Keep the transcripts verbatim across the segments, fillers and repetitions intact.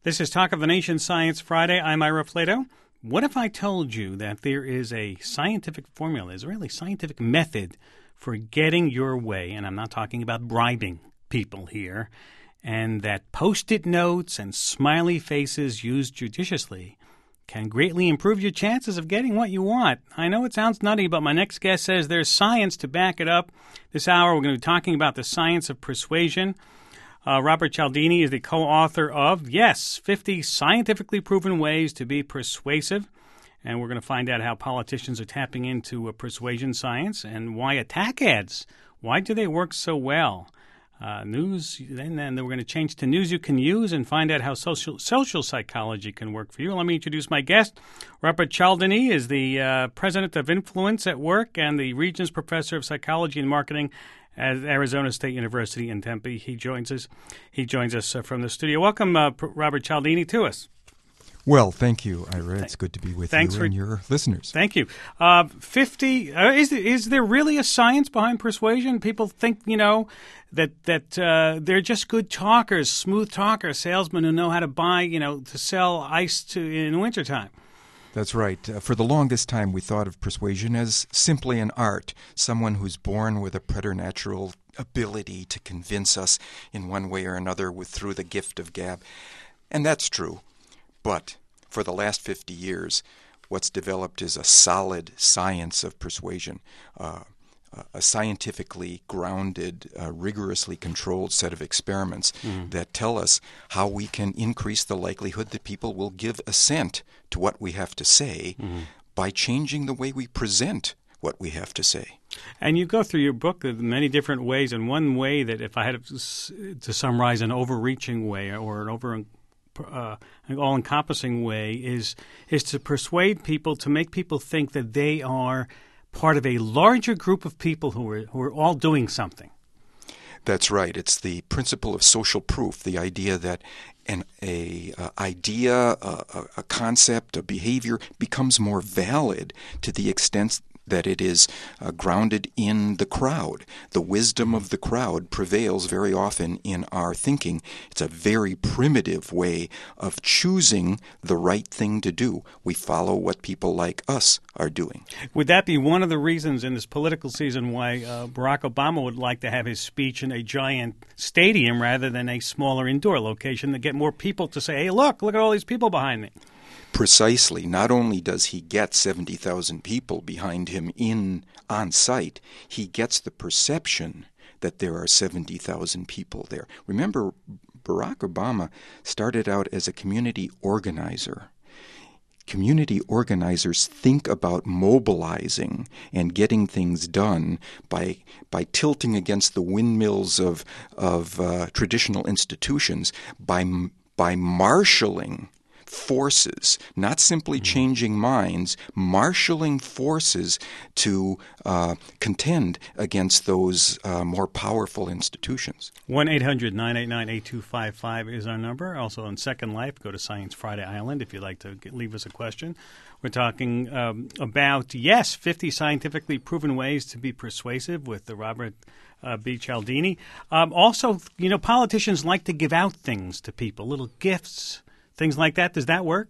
This is Talk of the Nation Science Friday. I'm Ira Flato. What if I told you that there is a scientific formula, is really scientific method for getting your way, and I'm not talking about bribing people here, and that Post-it notes and smiley faces used judiciously can greatly improve your chances of getting what you want. I know it sounds nutty, but my next guest says there's science to back it up. This hour we're going to be talking about the science of persuasion. Uh, Robert Cialdini is the co-author of, yes, fifty scientifically proven ways to be persuasive. And we're going to find out how politicians are tapping into uh, persuasion science and why attack ads, why do they work so well? Uh, news, and then we're going to change to news you can use and find out how social social psychology can work for you. Let me introduce my guest. Robert Cialdini is the uh, president of Influence at Work and the Regents Professor of Psychology and Marketing at Arizona State University in Tempe. He joins us. He joins us uh, from the studio. Welcome, uh, Robert Cialdini, to us. Well, thank you, Ira. It's good to be with Thanks you for, and your listeners. Thank you. Uh, fifty. Uh, is is there really a science behind persuasion? People think, you know, that that uh, they're just good talkers, smooth talkers, salesmen who know how to buy, you know, to sell ice to in wintertime. That's right. Uh, for the longest time, we thought of persuasion as simply an art, someone who's born with a preternatural ability to convince us in one way or another with through the gift of gab. And that's true. But for the last fifty years, what's developed is a solid science of persuasion, uh, a scientifically grounded, uh, rigorously controlled set of experiments mm. that tell us how we can increase the likelihood that people will give assent to what we have to say mm. by changing the way we present what we have to say. And you go through your book in many different ways, and one way that if I had to, to summarize an overreaching way or an over Uh, an all-encompassing way is is to persuade people, to make people think that they are part of a larger group of people who are who are all doing something. That's right. It's the principle of social proof, the idea that an a, a idea, a, a concept, a behavior becomes more valid to the extent that it is uh, grounded in the crowd. The wisdom of the crowd prevails very often in our thinking. It's a very primitive way of choosing the right thing to do. We follow what people like us are doing. Would that be one of the reasons in this political season why uh, Barack Obama would like to have his speech in a giant stadium rather than a smaller indoor location to get more people to say, hey, look, look at all these people behind me? Precisely. Not only does he get seventy thousand people behind him in on site, he gets the perception that there are seventy thousand people there. Remember, Barack Obama started out as a community organizer. Community organizers think about mobilizing and getting things done by by tilting against the windmills of of uh, traditional institutions, by by marshaling forces, not simply changing minds, marshaling forces to uh, contend against those uh, more powerful institutions. one eight hundred nine eight nine eight two five five is our number. Also on Second Life, go to Science Friday Island if you'd like to get, leave us a question. We're talking um, about, yes, fifty scientifically proven ways to be persuasive with the Robert uh, B. Cialdini. Um, also, you know, politicians like to give out things to people, little gifts, things like that. Does that work?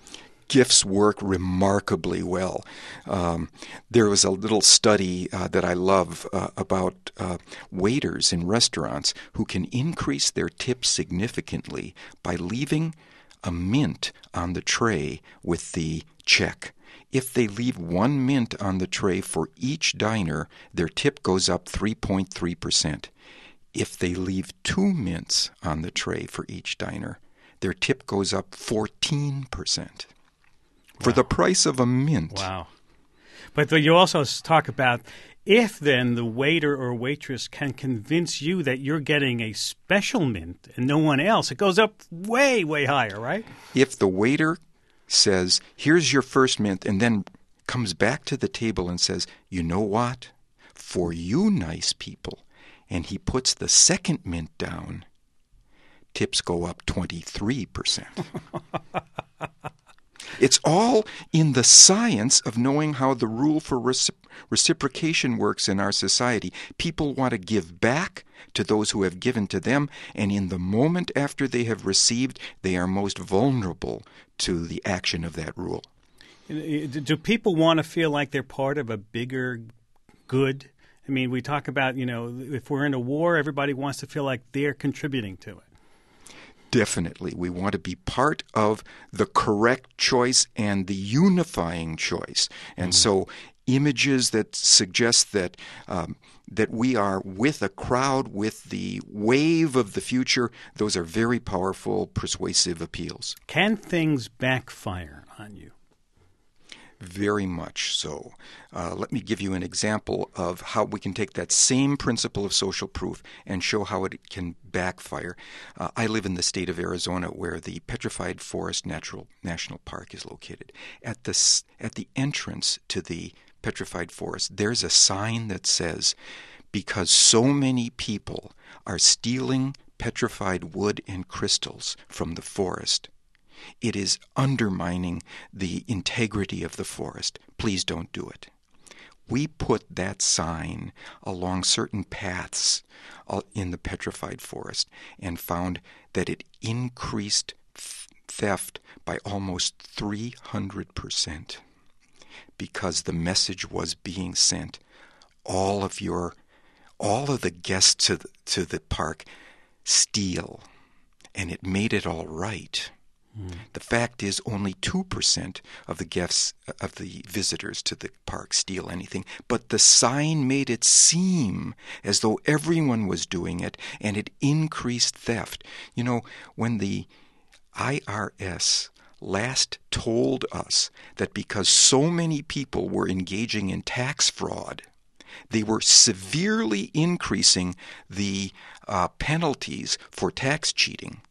Gifts work remarkably well. Um, there was a little study uh, that I love uh, about uh, waiters in restaurants who can increase their tips significantly by leaving a mint on the tray with the check. If they leave one mint on the tray for each diner, their tip goes up three point three percent. If they leave two mints on the tray for each diner, their tip goes up fourteen percent for wow. the price of a mint. Wow. But you also talk about if then the waiter or waitress can convince you that you're getting a special mint and no one else, it goes up way, way higher, right? If the waiter says, here's your first mint, and then comes back to the table and says, you know what? For you nice people, and he puts the second mint down, tips go up twenty-three percent. It's all in the science of knowing how the rule for recipro- reciprocation works in our society. People want to give back to those who have given to them, and in the moment after they have received, they are most vulnerable to the action of that rule. Do people want to feel like they're part of a bigger good? I mean, we talk about, you know, if we're in a war, everybody wants to feel like they're contributing to it. Definitely. We want to be part of the correct choice and the unifying choice. And mm-hmm. so images that suggest that um, that we are with a crowd, with the wave of the future, those are very powerful, persuasive appeals. Can things backfire on you? Very much so. Uh, let me give you an example of how we can take that same principle of social proof and show how it can backfire. Uh, I live in the state of Arizona, where the Petrified Forest Natural National Park is located. At the, at the entrance to the Petrified Forest, there's a sign that says, "Because so many people are stealing petrified wood and crystals from the forest, it is undermining the integrity of the forest. Please don't do it." We put that sign along certain paths in the Petrified Forest and found that it increased theft by almost three hundred percent because the message was being sent. All of your, all of the guests to the, to the park steal, and it made it all right. Mm. The fact is, only two percent of the guests, of the visitors to the park steal anything, but the sign made it seem as though everyone was doing it, and it increased theft. You know, when the I R S last told us that because so many people were engaging in tax fraud, they were severely increasing the uh, penalties for tax cheating,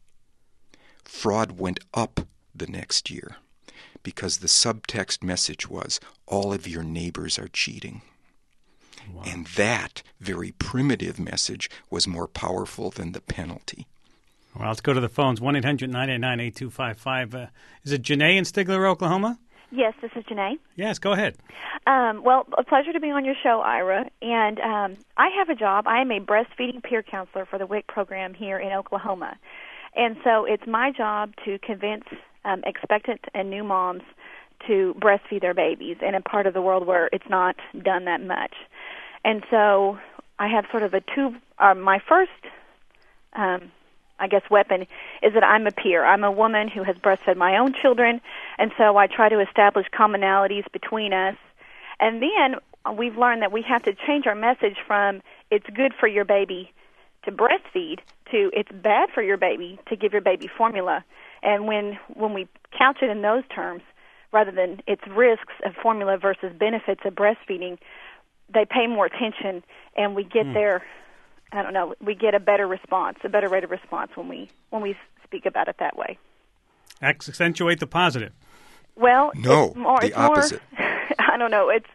fraud went up the next year because the subtext message was, all of your neighbors are cheating. Wow. And that very primitive message was more powerful than the penalty. Well, let's go to the phones. one eight hundred nine eight nine eight two five five. Uh, is it Janae in Stigler, Oklahoma? Yes, this is Janae. Yes, go ahead. Um, well, a pleasure to be on your show, Ira. And um, I have a job. I am a breastfeeding peer counselor for the W I C program here in Oklahoma. And so it's my job to convince um, expectant and new moms to breastfeed their babies in a part of the world where it's not done that much. And so I have sort of a two, uh, my first, um, I guess, weapon is that I'm a peer. I'm a woman who has breastfed my own children, and so I try to establish commonalities between us. And then we've learned that we have to change our message from it's good for your baby to breastfeed to it's bad for your baby to give your baby formula. And when when we couch it in those terms, rather than its risks of formula versus benefits of breastfeeding, they pay more attention, and we get mm. there. I don't know. We get a better response, a better rate of response when we when we speak about it that way. Accentuate the positive. Well, no, it's more, the it's opposite. More, I don't know. It's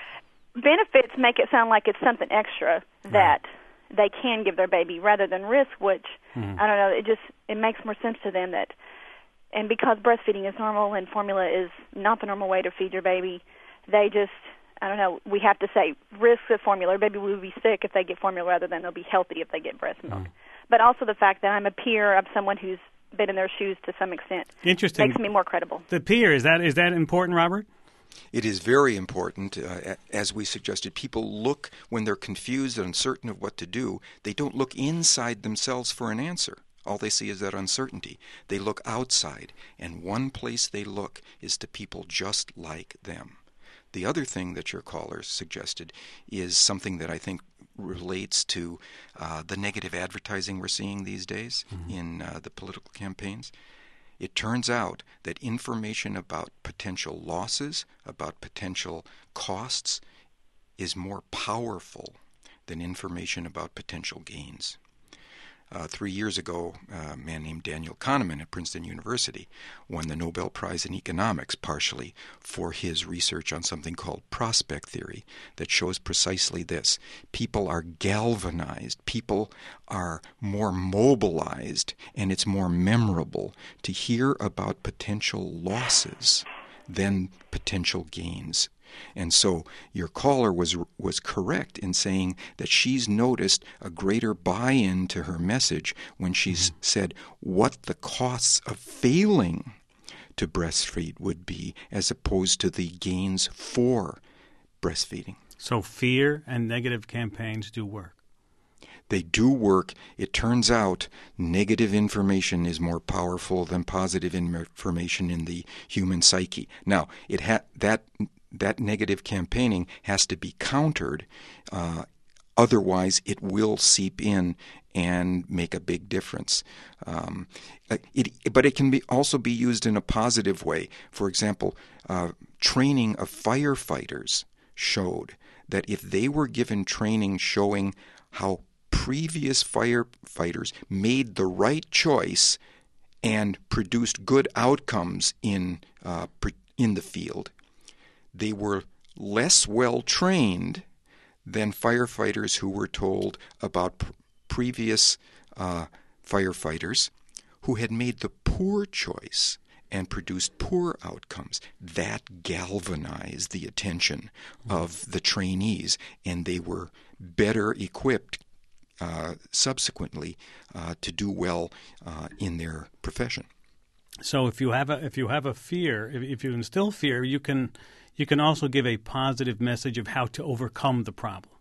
benefits make it sound like it's something extra that right. they can give their baby, rather than risk, which mm. I don't know. It just it makes more sense to them that, and because breastfeeding is normal and formula is not the normal way to feed your baby, they just. I don't know, we have to say risks of formula. Baby will be sick if they get formula rather than they'll be healthy if they get breast milk. Mm. But also the fact that I'm a peer of someone who's been in their shoes to some extent Interesting. makes me more credible. The peer, is that is that important, Robert? It is very important. Uh, as we suggested, people look when they're confused and uncertain of what to do. They don't look inside themselves for an answer. All they see is that uncertainty. They look outside, and one place they look is to people just like them. The other thing that your caller suggested is something that I think relates to uh, the negative advertising we're seeing these days mm-hmm. in uh, the political campaigns. It turns out that information about potential losses, about potential costs, is more powerful than information about potential gains. Uh, three years ago, uh, a man named Daniel Kahneman at Princeton University won the Nobel Prize in Economics partially for his research on something called prospect theory that shows precisely this. People are galvanized, people are more mobilized, and it's more memorable to hear about potential losses than potential gains. And so your caller was was correct in saying that she's noticed a greater buy-in to her message when she's mm-hmm. said what the costs of failing to breastfeed would be as opposed to the gains for breastfeeding. So fear and negative campaigns do work. They do work. It turns out negative information is more powerful than positive information in the human psyche. Now, it ha- that that negative campaigning has to be countered. Uh, otherwise, it will seep in and make a big difference. Um, it, but it can be also be used in a positive way. For example, uh, training of firefighters showed that if they were given training showing how previous firefighters made the right choice and produced good outcomes in uh, in the field, they were less well trained than firefighters who were told about pr- previous uh, firefighters who had made the poor choice and produced poor outcomes. That galvanized the attention of the trainees, and they were better equipped uh, subsequently uh, to do well uh, in their profession. So if you have a if you have a fear, if, if you instill fear, you can you can also give a positive message of how to overcome the problem.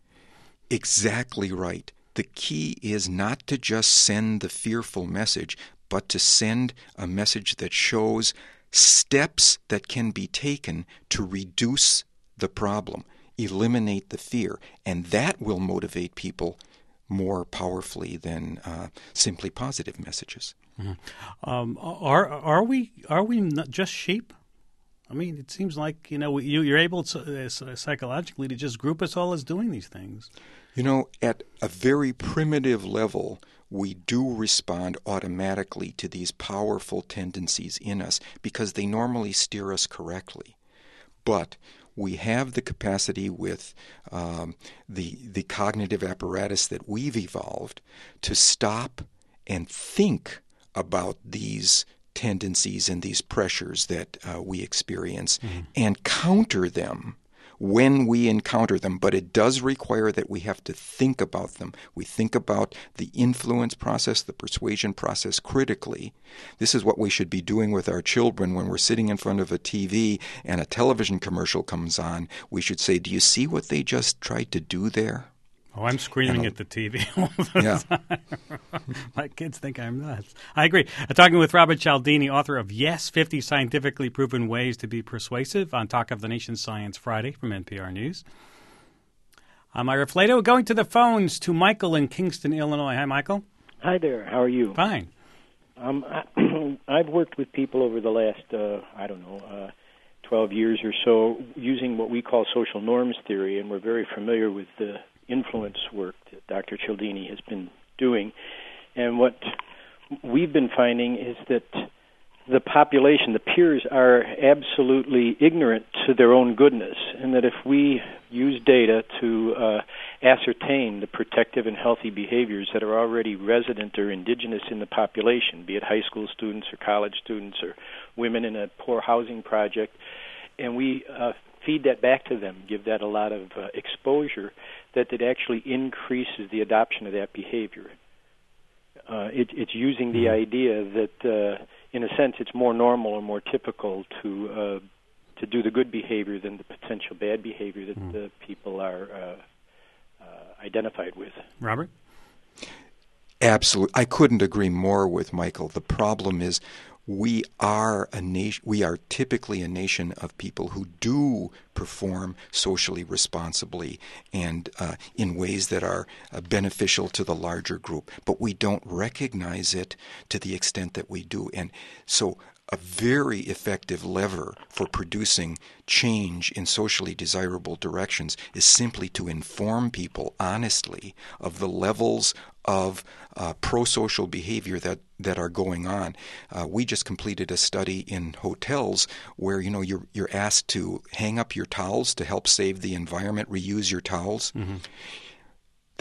Exactly right. The key is not to just send the fearful message, but to send a message that shows steps that can be taken to reduce the problem, eliminate the fear, and that will motivate people more powerfully than uh, simply positive messages. Mm-hmm. Um, are are we are we not just sheep? I mean, it seems like you know you, you're able to, uh, psychologically to just group us all as doing these things. You know, at a very primitive level, we do respond automatically to these powerful tendencies in us because they normally steer us correctly. But we have the capacity with um, the the cognitive apparatus that we've evolved to stop and think about these tendencies and these pressures that uh, we experience mm-hmm. and counter them when we encounter them. But it does require that we have to think about them. We think about the influence process, the persuasion process critically. This is what we should be doing with our children when we're sitting in front of a T V and a television commercial comes on. We should say, do you see what they just tried to do there? Oh, I'm screaming at the T V all the yeah. time. My kids think I'm nuts. I agree. I'm talking with Robert Cialdini, author of Yes, fifty Scientifically Proven Ways to Be Persuasive on Talk of the Nation Science Friday from N P R News. I'm Ira Flato. Going to the phones to Michael in Kingston, Illinois. Hi, Michael. Hi there. How are you? Fine. Um, I, I've worked with people over the last, uh, I don't know, uh, twelve years or so using what we call social norms theory, and we're very familiar with the influence work that Doctor Cialdini has been doing. And what we've been finding is that the population, the peers, are absolutely ignorant to their own goodness, and that if we use data to uh, ascertain the protective and healthy behaviors that are already resident or indigenous in the population, be it high school students or college students or women in a poor housing project, and we uh, feed that back to them, give that a lot of uh, exposure, that it actually increases the adoption of that behavior. Uh, it, it's using the idea that, uh, in a sense, it's more normal or more typical to uh, to do the good behavior than the potential bad behavior that mm. the people are uh, uh, identified with. Robert? Absolutely. I couldn't agree more with Michael. The problem is we are a nation. We are typically a nation of people who do perform socially responsibly and uh, in ways that are uh, beneficial to the larger group, but we don't recognize it to the extent that we do. And so a very effective lever for producing change in socially desirable directions is simply to inform people honestly of the levels of uh, pro-social behavior that, that are going on. Uh, we just completed a study in hotels where, you know, you're, you're asked to hang up your towels to help save the environment, reuse your towels. Mm-hmm.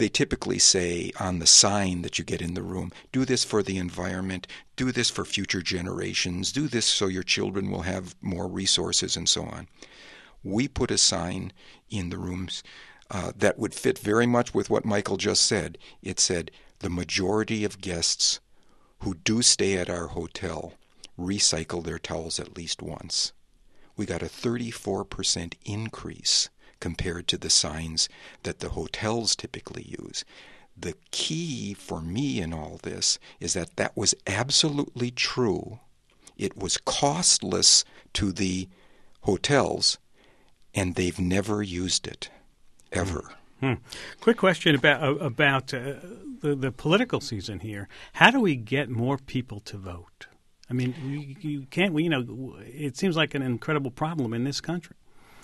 they typically say on the sign that you get in the room, do this for the environment, do this for future generations, do this so your children will have more resources, and so on. We put a sign in the rooms uh, that would fit very much with what Michael just said. It said, the majority of guests who do stay at our hotel recycle their towels at least once. We got a thirty-four percent increase compared to the signs that the hotels typically use. The key for me in all this is that that was absolutely true. It was costless to the hotels, and they've never used it, ever. Hmm. Quick question about about uh, the, the political season here. How do we get more people to vote? I mean, you, you can't, you know, it seems like an incredible problem in this country.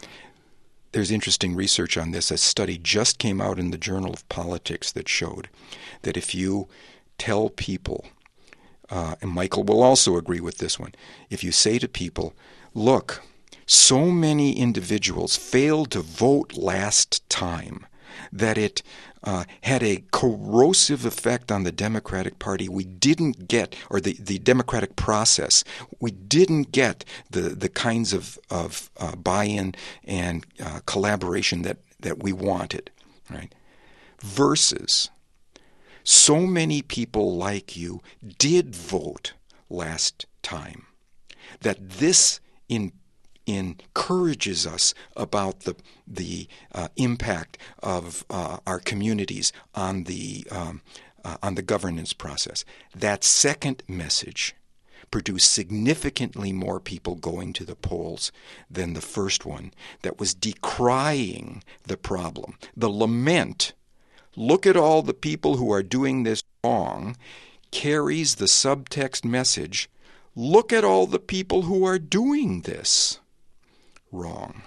There's interesting research on this. A study just came out in the Journal of Politics that showed that if you tell people, uh, and Michael will also agree with this one, if you say to people, look, so many individuals failed to vote last time that it uh, had a corrosive effect on the Democratic Party. We didn't get, or the, the democratic process, we didn't get the, the kinds of, of uh, buy-in and uh, collaboration that, that we wanted, right? Versus, so many people like you did vote last time that this in encourages us about the the uh, impact of uh, our communities on the um, uh, on the governance process. That second message produced significantly more people going to the polls than the first one that was decrying the problem. The lament, look at all the people who are doing this wrong, carries the subtext message, look at all the people who are doing this wrong.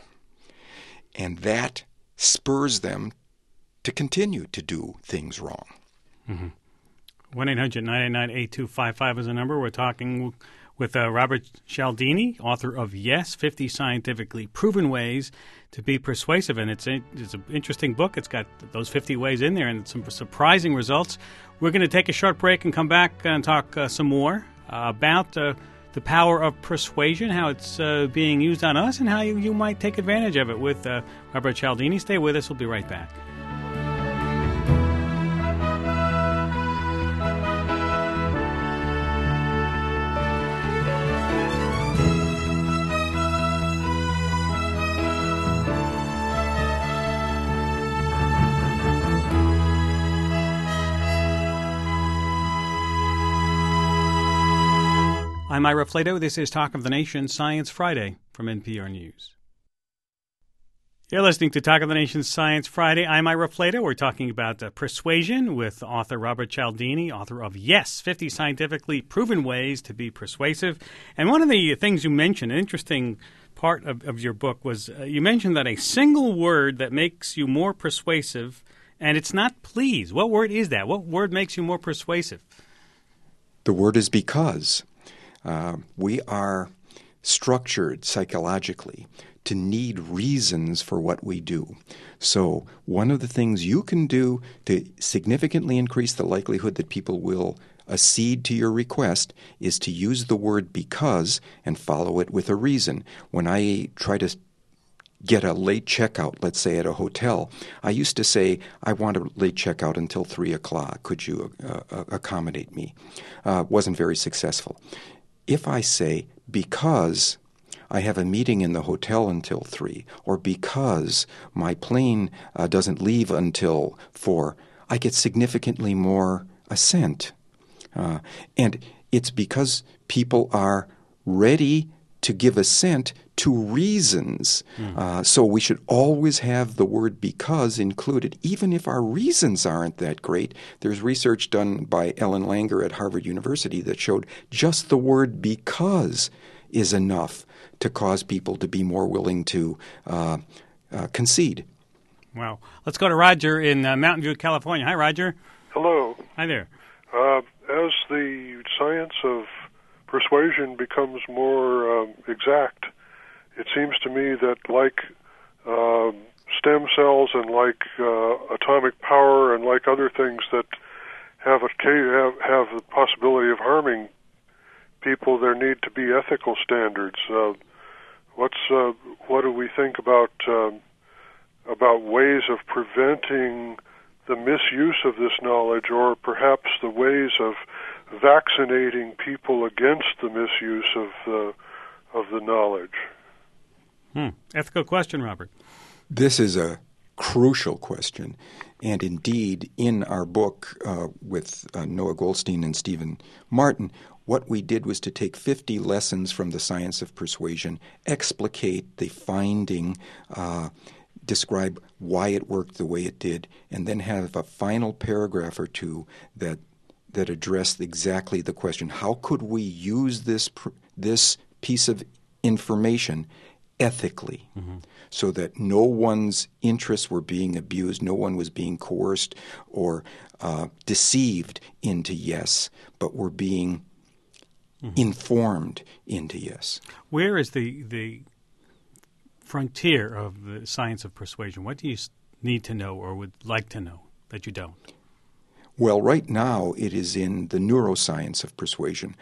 And that spurs them to continue to do things wrong. Mm-hmm. one eight hundred nine eight nine eight two five five is the number. We're talking with uh, Robert Cialdini, author of Yes, fifty Scientifically Proven Ways to Be Persuasive. And it's, a, it's an interesting book. It's got those fifty ways in there and some surprising results. We're going to take a short break and come back and talk uh, some more uh, about uh, the power of persuasion, how it's uh, being used on us, and how you, you might take advantage of it with uh, Robert Cialdini. Stay with us. We'll be right back. I'm Ira Flato. This is Talk of the Nation, Science Friday from N P R News. You're listening to Talk of the Nation, Science Friday. I'm Ira Flato. We're talking about uh, persuasion with author Robert Cialdini, author of Yes, fifty Scientifically Proven Ways to Be Persuasive. And one of the things you mentioned, an interesting part of, of your book, was uh, you mentioned that a single word that makes you more persuasive, and it's not please. What word is that? What word makes you more persuasive? The word is because. Uh, we are structured psychologically to need reasons for what we do. So one of the things you can do to significantly increase the likelihood that people will accede to your request is to use the word because and follow it with a reason. When I try to get a late checkout, let's say at a hotel, I used to say, I want a late checkout until three o'clock. Could you uh, accommodate me? Uh, wasn't very successful. If I say, because I have a meeting in the hotel until three, or because my plane uh, doesn't leave until four, I get significantly more assent. Uh, and it's because people are ready to give assent to reasons. Mm. Uh, so we should always have the word because included, even if our reasons aren't that great. There's research done by Ellen Langer at Harvard University that showed just the word because is enough to cause people to be more willing to uh, uh, concede. Wow. Let's go to Roger in uh, Mountain View, California. Hi, Roger. Hello. Hi there. Uh, as the science of persuasion becomes more um, exact, it seems to me that, like uh, stem cells and like uh, atomic power and like other things that have a have, have the possibility of harming people, there need to be ethical standards. Uh, what's uh, what do we think about um, about ways of preventing the misuse of this knowledge, or perhaps the ways of vaccinating people against the misuse of the of the knowledge? Hmm. Ethical question, Robert. This is a crucial question. And indeed, in our book uh, with uh, Noah Goldstein and Stephen Martin, what we did was to take fifty lessons from the science of persuasion, explicate the finding, uh, describe why it worked the way it did, and then have a final paragraph or two that that addressed exactly the question: how could we use this pr- this piece of information ethically, mm-hmm. so that no one's interests were being abused, no one was being coerced or uh, deceived into yes, but were being mm-hmm. informed into yes. Where is the the frontier of the science of persuasion? What do you need to know or would like to know that you don't? Well, right now it is in the neuroscience of persuasion,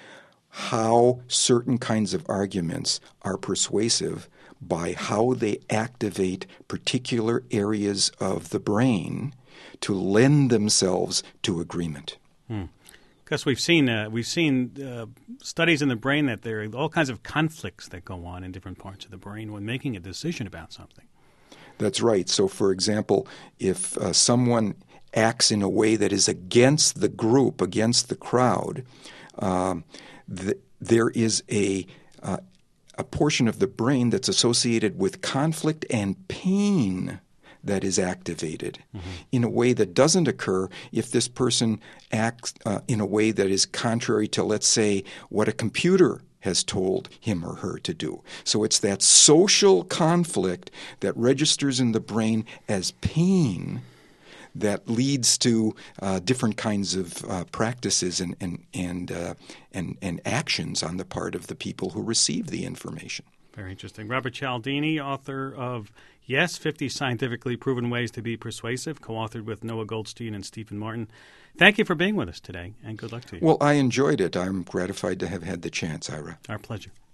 how certain kinds of arguments are persuasive by how they activate particular areas of the brain to lend themselves to agreement. Hmm. Because we've seen uh, we've seen uh, studies in the brain that there are all kinds of conflicts that go on in different parts of the brain when making a decision about something. That's right. So, for example, if uh, someone acts in a way that is against the group, against the crowd, um, th- there is a uh, a portion of the brain that's associated with conflict and pain that is activated mm-hmm. in a way that doesn't occur if this person acts uh, in a way that is contrary to, let's say, what a computer has told him or her to do. So it's that social conflict that registers in the brain as pain that leads to uh, different kinds of uh, practices and and and, uh, and and actions on the part of the people who receive the information. Very interesting. Robert Cialdini, author of Yes, fifty Scientifically Proven Ways to Be Persuasive, co-authored with Noah Goldstein and Stephen Martin. Thank you for being with us today, and good luck to you. Well, I enjoyed it. I'm gratified to have had the chance, Ira. Our pleasure.